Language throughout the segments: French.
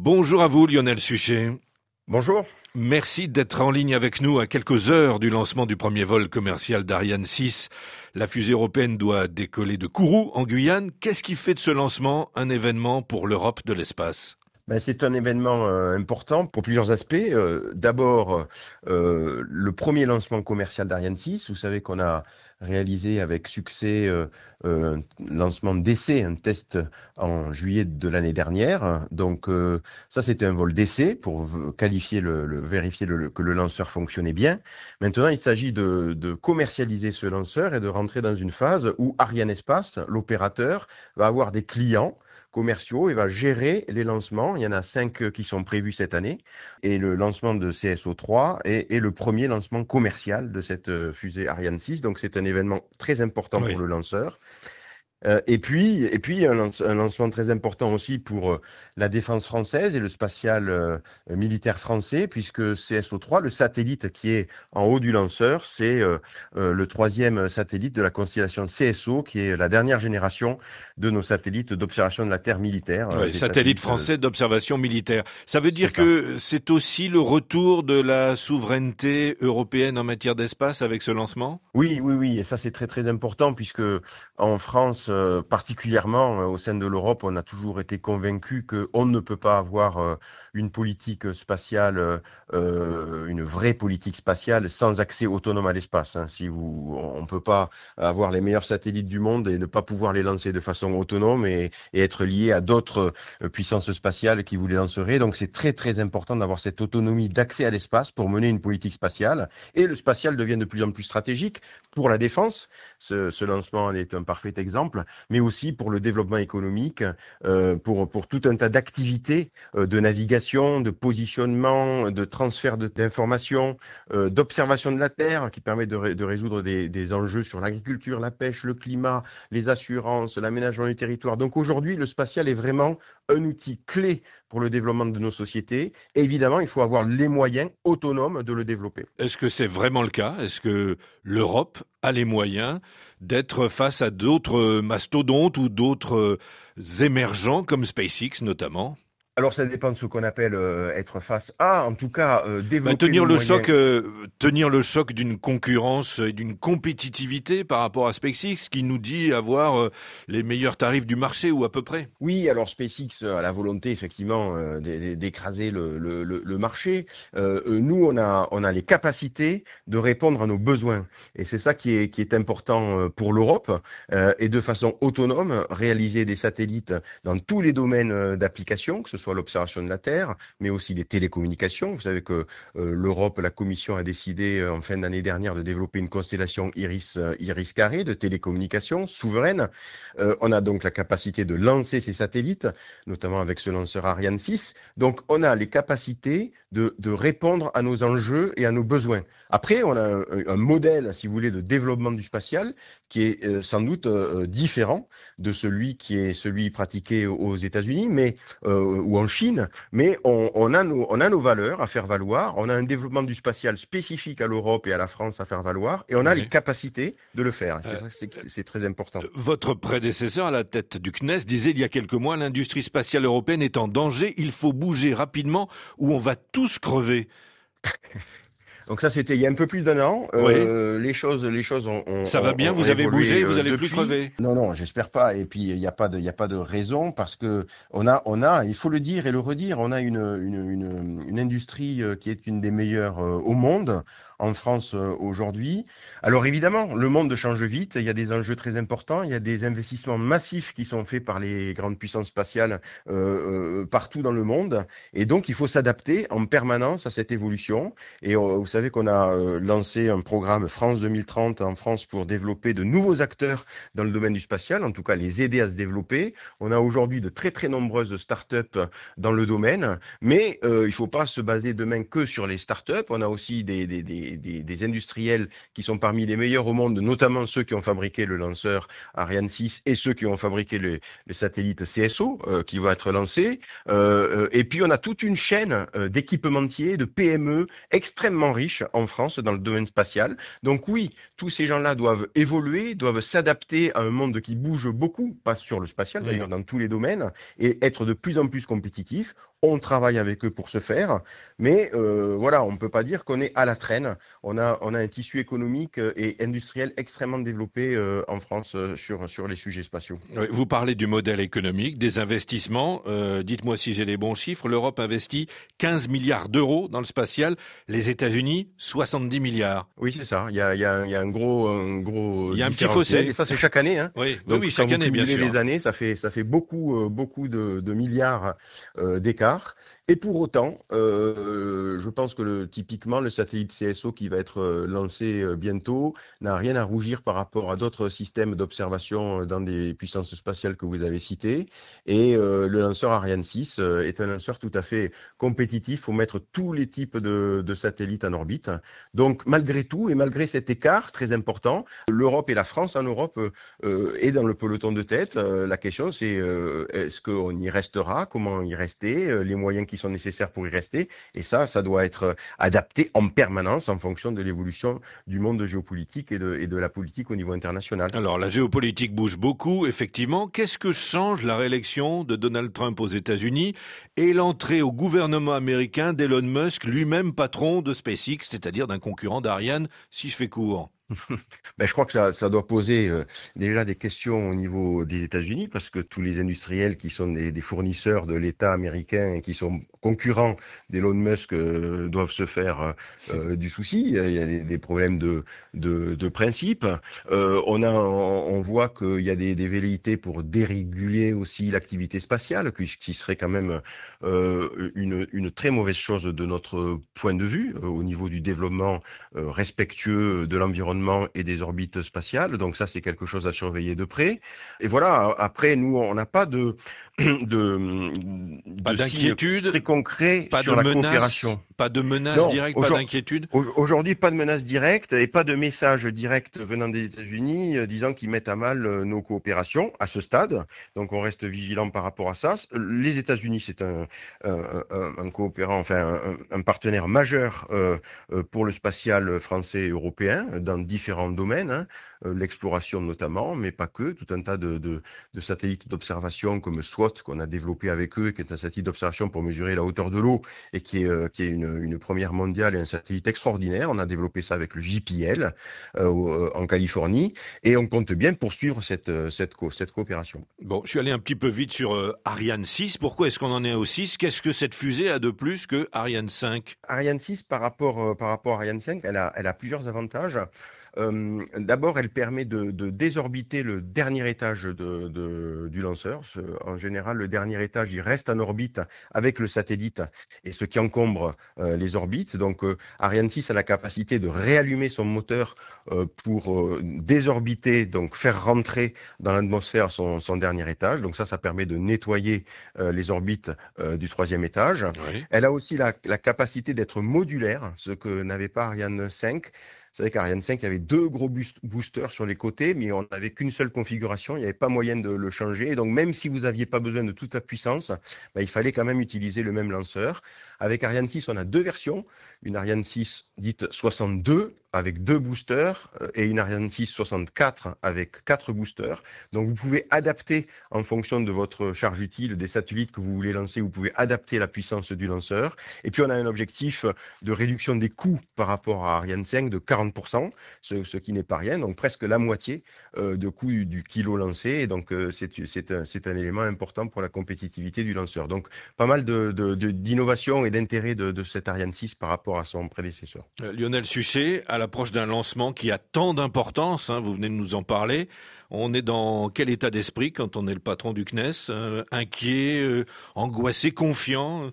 Bonjour à vous Lionel Suchet. Bonjour. Merci d'être en ligne avec nous à quelques heures du lancement du premier vol commercial d'Ariane 6. La fusée européenne doit décoller de Kourou en Guyane. Qu'est-ce qui fait de ce lancement un événement pour l'Europe de l'espace ? C'est un événement important pour plusieurs aspects. D'abord, le premier lancement commercial d'Ariane 6. Vous savez qu'on a réalisé avec succès un lancement d'essai, un test en juillet de l'année dernière. Donc ça, c'était un vol d'essai pour qualifier vérifier que le lanceur fonctionnait bien. Maintenant, il s'agit de commercialiser ce lanceur et de rentrer dans une phase où Arianespace, l'opérateur, va avoir des clients commerciaux et va gérer les lancements. Il y en a 5 qui sont prévus cette année. Et le lancement de CSO3 est le premier lancement commercial de cette fusée Ariane 6. Donc, c'est un événement très important pour le lanceur. Et puis un lancement très important aussi pour la défense française et le spatial militaire français, puisque CSO3, le satellite qui est en haut du lanceur, c'est le troisième satellite de la constellation CSO, qui est la dernière génération de nos satellites d'observation de la Terre militaire. Oui, satellite français d'observation militaire. Ça veut dire que c'est aussi le retour de la souveraineté européenne en matière d'espace avec ce lancement ? Oui, et ça c'est très très important, puisque en France, particulièrement au sein de l'Europe, on a toujours été convaincu qu'on ne peut pas avoir une politique spatiale, une vraie politique spatiale sans accès autonome à l'espace. On peut pas avoir les meilleurs satellites du monde et ne pas pouvoir les lancer de façon autonome et être lié à d'autres puissances spatiales qui vous les lanceraient. Donc c'est très très important d'avoir cette autonomie d'accès à l'espace pour mener une politique spatiale. Et le spatial devient de plus en plus stratégique pour la défense. Ce lancement en est un parfait exemple, mais aussi pour le développement économique, pour tout un tas d'activités de navigation, de positionnement, de transfert d'informations, d'observation de la Terre, qui permet de résoudre des enjeux sur l'agriculture, la pêche, le climat, les assurances, l'aménagement du territoire. Donc aujourd'hui, le spatial est vraiment un outil clé pour le développement de nos sociétés. Et évidemment, il faut avoir les moyens autonomes de le développer. Est-ce que c'est vraiment le cas ? Est-ce que l'Europe a les moyens d'être face à d'autres mastodontes ou d'autres émergents comme SpaceX notamment ? Alors, ça dépend de ce qu'on appelle être face à. En tout cas, développer tenir le choc d'une concurrence et d'une compétitivité par rapport à SpaceX qui nous dit avoir les meilleurs tarifs du marché ou à peu près. Oui, alors SpaceX a la volonté effectivement d'écraser le marché. Nous, on a les capacités de répondre à nos besoins. Et c'est ça qui est important pour l'Europe. Et de façon autonome, réaliser des satellites dans tous les domaines d'application, que ce soit l'observation de la Terre, mais aussi les télécommunications. Vous savez que l'Europe, la Commission a décidé en fin d'année dernière de développer une constellation Iris-Carré de télécommunications souveraine. On a donc la capacité de lancer ces satellites, notamment avec ce lanceur Ariane 6. Donc on a les capacités de répondre à nos enjeux et à nos besoins. Après, on a un modèle, si vous voulez, de développement du spatial qui est sans doute différent de celui qui est celui pratiqué aux États-Unis, ou en Chine, mais on a nos valeurs à faire valoir, on a un développement du spatial spécifique à l'Europe et à la France à faire valoir, et on a les capacités de le faire. C'est très important. Votre prédécesseur à la tête du CNES disait il y a quelques mois, l'industrie spatiale européenne est en danger, il faut bouger rapidement ou on va tous crever. Donc ça, c'était il y a un peu plus d'un an. Oui. Les choses ont ça va bien, vous avez bougé, vous allez plus crever. Non, j'espère pas. Et puis il y a pas de raison, parce que on a, il faut le dire et le redire, on a une industrie qui est une des meilleures au monde. En France aujourd'hui. Alors évidemment, le monde change vite, il y a des enjeux très importants, il y a des investissements massifs qui sont faits par les grandes puissances spatiales partout dans le monde, et donc il faut s'adapter en permanence à cette évolution. Et vous savez qu'on a lancé un programme France 2030 en France pour développer de nouveaux acteurs dans le domaine du spatial, en tout cas les aider à se développer. On a aujourd'hui de très très nombreuses startups dans le domaine, mais il ne faut pas se baser demain que sur les startups. On a aussi des industriels qui sont parmi les meilleurs au monde, notamment ceux qui ont fabriqué le lanceur Ariane 6 et ceux qui ont fabriqué le satellite CSO qui va être lancé. Et puis on a toute une chaîne d'équipementiers, de PME extrêmement riches en France dans le domaine spatial. Donc oui, tous ces gens-là doivent évoluer, doivent s'adapter à un monde qui bouge beaucoup, pas sur le spatial d'ailleurs, dans tous les domaines, et être de plus en plus compétitifs. On travaille avec eux pour ce faire, mais voilà, on ne peut pas dire qu'on est à la traîne. On a un tissu économique et industriel extrêmement développé en France sur les sujets spatiaux. Oui, vous parlez du modèle économique, des investissements. Dites-moi si j'ai les bons chiffres. L'Europe investit 15 milliards d'euros dans le spatial. Les États-Unis, 70 milliards. Oui, c'est ça. Il y a un gros Il y a un petit différentiel. fossé. Et ça, c'est chaque année, hein. Oui, oui, Donc, oui, quand chaque vous année, bien cumulez sûr. les années, ça fait beaucoup de milliards d'écart. Et pour autant, je pense que typiquement, le satellite CSO qui va être lancé bientôt n'a rien à rougir par rapport à d'autres systèmes d'observation dans des puissances spatiales que vous avez citées. Et le lanceur Ariane 6 est un lanceur tout à fait compétitif. Il faut mettre tous les types de satellites en orbite. Donc, malgré tout, et malgré cet écart très important, l'Europe et la France en Europe est dans le peloton de tête. La question, c'est est-ce qu'on y restera? Comment y rester? Les moyens qui sont nécessaires pour y rester? Et ça doit être adapté en permanence en fonction de l'évolution du monde géopolitique et de la politique au niveau international. Alors, la géopolitique bouge beaucoup, effectivement. Qu'est-ce que change la réélection de Donald Trump aux États-Unis et l'entrée au gouvernement américain d'Elon Musk, lui-même patron de SpaceX, c'est-à-dire d'un concurrent d'Ariane, si je fais court? Ben, je crois que ça doit poser déjà des questions au niveau des États-Unis, parce que tous les industriels qui sont des fournisseurs de l'État américain et qui sont concurrents d'Elon Musk doivent se faire du souci. Il y a des problèmes de principe. On voit qu'il y a des velléités pour déréguler aussi l'activité spatiale, qui serait quand même une très mauvaise chose de notre point de vue au niveau du développement respectueux de l'environnement et des orbites spatiales. Donc ça, c'est quelque chose à surveiller de près. Et voilà, après, nous, on n'a pas de Pas signes d'inquiétude, très concrets pas sur de la menace, coopération. pas de menace Non, directe, pas d'inquiétude. aujourd'hui, pas de menace directe et pas de message direct venant des États-Unis disant qu'ils mettent à mal nos coopérations à ce stade. Donc, on reste vigilant par rapport à ça. Les États-Unis, c'est un coopérant, enfin un partenaire majeur pour le spatial français et européen dans différents domaines, hein, l'exploration notamment, mais pas que, tout un tas de satellites d'observation comme SWOT qu'on a développé avec eux, qui est un satellite d'observation pour mesurer la hauteur de l'eau et qui est une première mondiale et un satellite extraordinaire. On a développé ça avec le JPL en Californie et on compte bien poursuivre cette coopération. Bon, je suis allé un petit peu vite sur Ariane 6. Pourquoi est-ce qu'on en est au 6? Qu'est-ce que cette fusée a de plus que Ariane 5? Ariane 6, par rapport à Ariane 5, elle a plusieurs avantages. D'abord, elle permet de désorbiter le dernier étage du lanceur. En général, le dernier étage, il reste en orbite avec le satellite et ce qui encombre les orbites. Donc, Ariane 6 a la capacité de réallumer son moteur pour désorbiter, donc faire rentrer dans l'atmosphère son dernier étage. Donc ça permet de nettoyer les orbites du troisième étage. Oui. Elle a aussi la capacité d'être modulaire, ce que n'avait pas Ariane 5. C'est vrai qu'Ariane 5, il y avait deux gros boosters sur les côtés, mais on n'avait qu'une seule configuration, il n'y avait pas moyen de le changer. Et donc, même si vous n'aviez pas besoin de toute la puissance, il fallait quand même utiliser le même lanceur. Avec Ariane 6, on a deux versions. Une Ariane 6 dite 62 avec deux boosters et une Ariane 6 64 avec quatre boosters. Donc, vous pouvez adapter en fonction de votre charge utile des satellites que vous voulez lancer, vous pouvez adapter la puissance du lanceur. Et puis, on a un objectif de réduction des coûts par rapport à Ariane 5 de 40%, ce qui n'est pas rien, donc presque la moitié de coût du kilo lancé. Et donc, c'est un élément important pour la compétitivité du lanceur. Donc, pas mal d'innovation et d'intérêt de cet Ariane 6 par rapport à son prédécesseur. Lionel Suchet, à l'approche d'un lancement qui a tant d'importance, hein, vous venez de nous en parler, on est dans quel état d'esprit quand on est le patron du CNES? Inquiet, angoissé, confiant?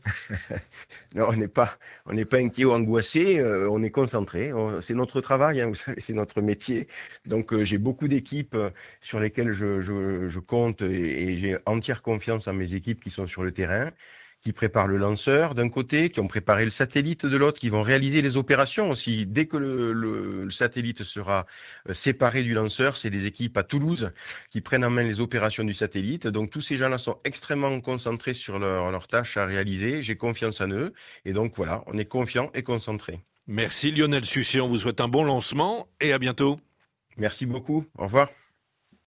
Non, on n'est pas inquiet ou angoissé, on est concentré. C'est notre travail, hein, vous savez, c'est notre métier. Donc, j'ai beaucoup d'équipes sur lesquelles je compte et j'ai entière confiance en mes équipes qui sont sur le terrain, qui préparent le lanceur d'un côté, qui ont préparé le satellite de l'autre, qui vont réaliser les opérations aussi. Dès que le satellite sera séparé du lanceur, c'est des équipes à Toulouse qui prennent en main les opérations du satellite. Donc tous ces gens-là sont extrêmement concentrés sur leurs tâches à réaliser. J'ai confiance en eux. Et donc voilà, on est confiant et concentré. Merci Lionel Suchet, on vous souhaite un bon lancement et à bientôt. Merci beaucoup. Au revoir.